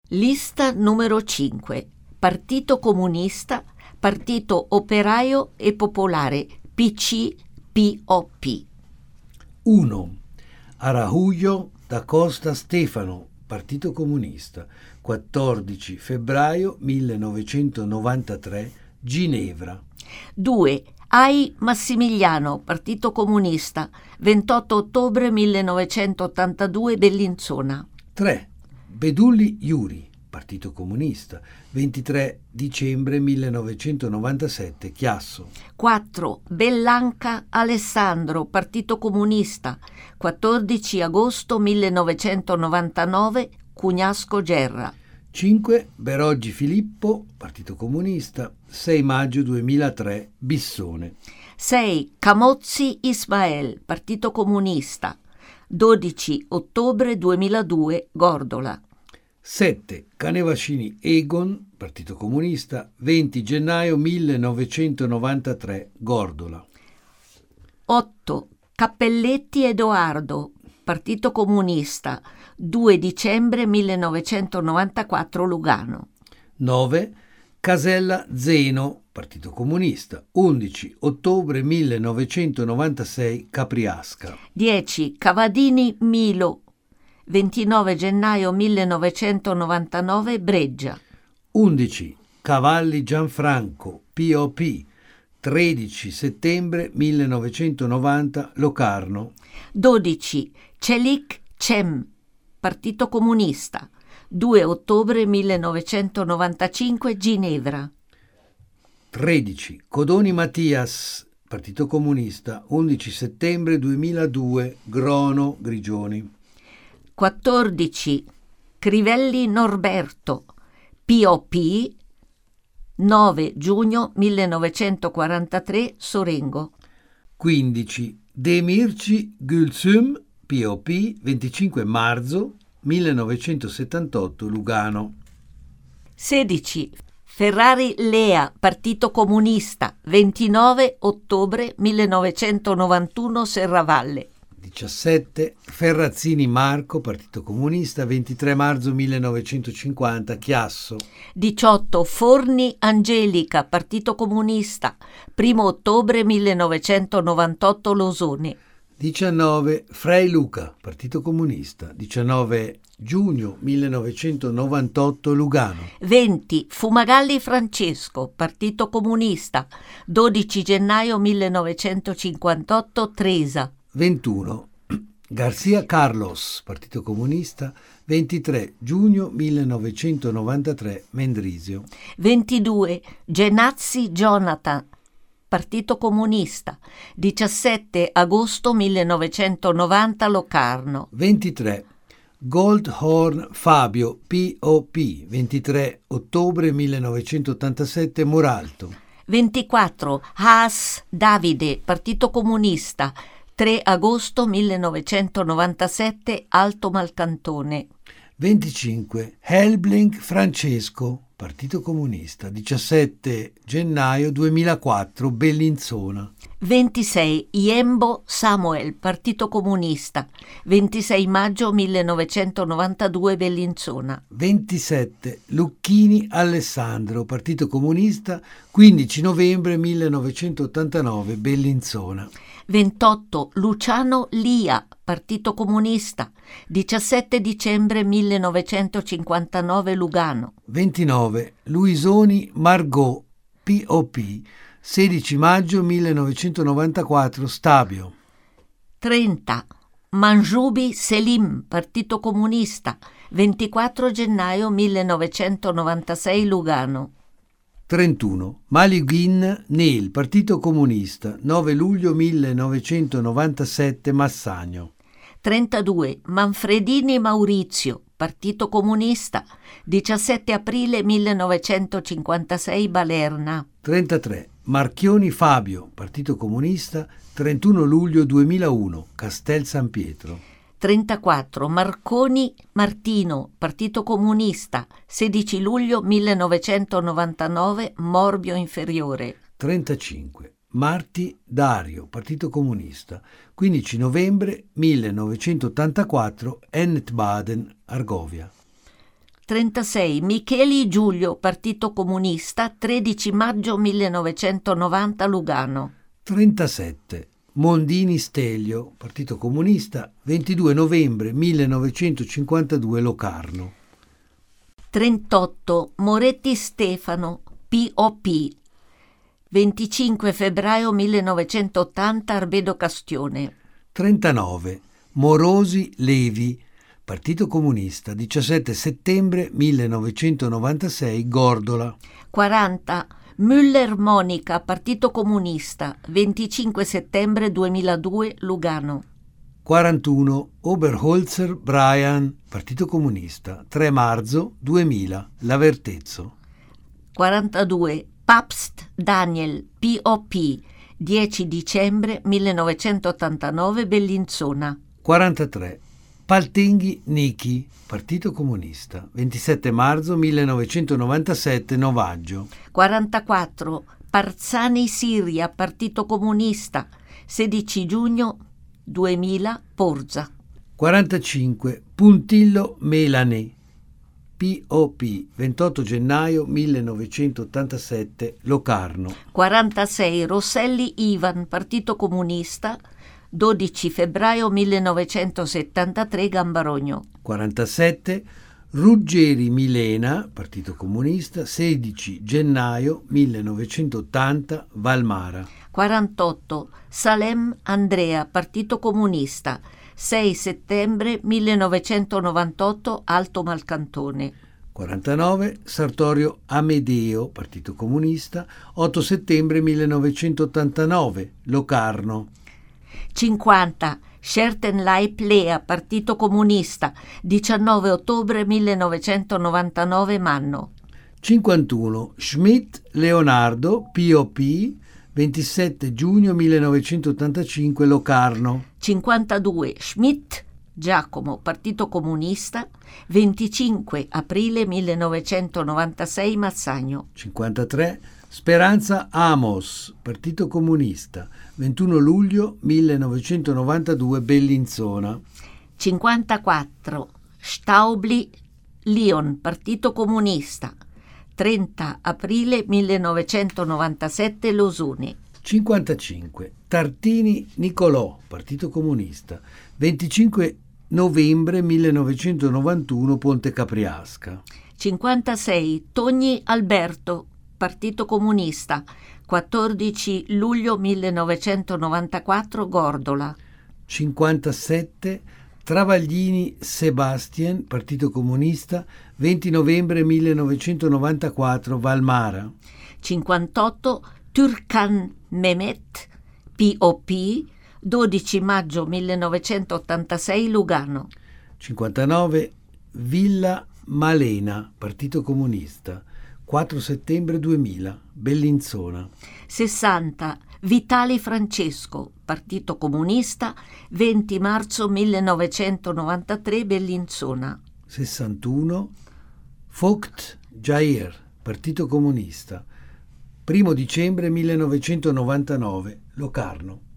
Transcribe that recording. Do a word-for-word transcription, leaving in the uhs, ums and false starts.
Lista numero cinque. Partito Comunista, Partito Operaio e Popolare, P C P O P. uno. Araujo da Costa Stefano, Partito Comunista, quattordici febbraio millenovecentonovantatré, Ginevra. due. Ai Massimiliano, Partito Comunista, ventotto ottobre millenovecentottantadue, Bellinzona. tre. Bedulli Iuri, Partito Comunista, ventitré dicembre millenovecentonovantasette, Chiasso. quattro. Bellanca Alessandro, Partito Comunista, quattordici agosto millenovecentonovantanove, Cugnasco Gerra. cinque. Beroggi Filippo, Partito Comunista, sei maggio duemilatré, Bissone. sei. Camozzi Ismael, Partito Comunista, dodici ottobre duemiladue, Gordola. sette. Canevascini Egon, Partito Comunista, venti gennaio millenovecentonovantatré, Gordola. otto. Cappelletti Edoardo, Partito Comunista, due dicembre millenovecentonovantaquattro, Lugano. nove. Casella Zeno, Partito Comunista, undici ottobre millenovecentonovantasei, Capriasca. dieci. Cavadini Milo, ventinove gennaio millenovecentonovantanove, Breggia. undici. Cavalli Gianfranco, P O P, tredici settembre millenovecentonovanta, Locarno. dodici. Celik Cem, Partito Comunista, due ottobre millenovecentonovantacinque, Ginevra. tredici. Codoni Mattias, Partito Comunista, undici settembre duemiladue, Grono, Grigioni. quattordici. Crivelli Norberto, P O P, nove giugno millenovecentoquarantatré, Sorengo. quindici. Demirci Gülsüm, P O P, venticinque marzo millenovecentosettantotto, Lugano. sedici. Ferrari Lea, Partito Comunista, ventinove ottobre millenovecentonovantuno, Serravalle. diciassette. Ferrazzini Marco, Partito Comunista, ventitré marzo millenovecentocinquanta, Chiasso. diciotto. Forni Angelica, Partito Comunista, primo ottobre millenovecentonovantotto, Losone. diciannove. Frei Luca, Partito Comunista, diciannove giugno millenovecentonovantotto, Lugano. venti. Fumagalli Francesco, Partito Comunista, dodici gennaio millenovecentocinquantotto, Tresa. ventuno. Garcia Carlos, Partito Comunista, ventitré giugno millenovecentonovantatré, Mendrisio. ventidue. Genazzi Jonathan, Partito Comunista, diciassette agosto millenovecentonovanta, Locarno. ventitré. Goldhorn Fabio, P O P, ventitré ottobre millenovecentottantasette, Moralto. ventiquattro. Haas Davide, Partito Comunista, tre agosto millenovecentonovantasette, Alto Malcantone. venticinque. Helbling Francesco, Partito Comunista, diciassette gennaio duemilaquattro, Bellinzona. ventisei. Iembo Samuel, Partito Comunista, ventisei maggio millenovecentonovantadue, Bellinzona. ventisette. Lucchini Alessandro, Partito Comunista, quindici novembre millenovecentottantanove, Bellinzona. ventotto. Luciano Lia, Partito Comunista, diciassette dicembre millenovecentocinquantanove, Lugano. ventinove. Luisoni Margot, P O P, sedici maggio millenovecentonovantaquattro, Stabio. trenta. Manjubi Selim, Partito Comunista, ventiquattro gennaio millenovecentonovantasei, Lugano. trentuno. Malighin Nel, Partito Comunista, nove luglio millenovecentonovantasette, Massagno. trentadue. Manfredini Maurizio, Partito Comunista, diciassette aprile millenovecentocinquantasei, Balerna. trentatré. Marchioni Fabio, Partito Comunista, trentuno luglio duemilauno, Castel San Pietro. trentaquattro. Marconi Martino, Partito Comunista, sedici luglio millenovecentonovantanove, Morbio Inferiore. trentacinque. Marti Dario, Partito Comunista, quindici novembre millenovecentottantaquattro, Ennetbaden, Argovia. trentasei Micheli Giulio, Partito Comunista, tredici maggio millenovecentonovanta Lugano. trentasette Mondini Stelio, Partito Comunista, ventidue novembre millenovecentocinquantadue Locarno. trentotto Moretti Stefano, P O P, venticinque febbraio millenovecentottanta Arbedo Castione. trentanove Morosi Levi, Partito Comunista, diciassette settembre millenovecentonovantasei Gordola. quaranta Müller Monica, Partito Comunista, venticinque settembre duemiladue Lugano. quarantuno Oberholzer Brian, Partito Comunista, tre marzo duemila Lavertezzo. quarantadue Pabst Daniel, P O P, dieci dicembre millenovecentottantanove Bellinzona. quarantatré Paltinghi Niki, Partito Comunista, ventisette marzo millenovecentonovantasette Novaggio. quarantaquattro Parzani Siria, Partito Comunista, sedici giugno duemila Porza. quarantacinque Puntillo Melane, P O P, ventotto gennaio millenovecentottantasette Locarno. quarantasei Rosselli Ivan, Partito Comunista, dodici febbraio millenovecentosettantatré Gambarogno. quarantasette Ruggeri Milena, Partito Comunista, sedici gennaio millenovecentottanta Valmara. quarantotto Salem Andrea, Partito Comunista, sei settembre millenovecentonovantotto Alto Malcantone. quarantanove Sartorio Amedeo, Partito Comunista, otto settembre millenovecentottantanove Locarno. cinquanta Schertenleib Lea, Partito Comunista, diciannove ottobre millenovecentonovantanove Manno. cinquantuno Schmidt Leonardo, P O P, ventisette giugno millenovecentottantacinque Locarno. cinquantadue Schmidt Giacomo, Partito Comunista, venticinque aprile millenovecentonovantasei Mazzagno. cinquantatré Speranza Amos, Partito Comunista, ventuno luglio millenovecentonovantadue Bellinzona. cinquantaquattro Staubli Leon, Partito Comunista, trenta aprile millenovecentonovantasette Losone. cinquantacinque Tartini Nicolò, Partito Comunista, venticinque novembre millenovecentonovantuno Ponte Capriasca. cinquantasei Togni Alberto, Partito Comunista, quattordici luglio millenovecentonovantaquattro Gordola. cinquantasette Travaglini Sebastian, Partito Comunista, venti novembre millenovecentonovantaquattro Valmara. cinquantotto Turkan Mehmet, P O P, dodici maggio millenovecentottantasei Lugano. cinquantanove Villa Malena, Partito Comunista, quattro settembre duemila Bellinzona. sessanta Vitali Francesco, Partito Comunista, venti marzo millenovecentonovantatré Bellinzona. sessantuno Vogt Jair, Partito Comunista, primo dicembre millenovecentonovantanove Locarno.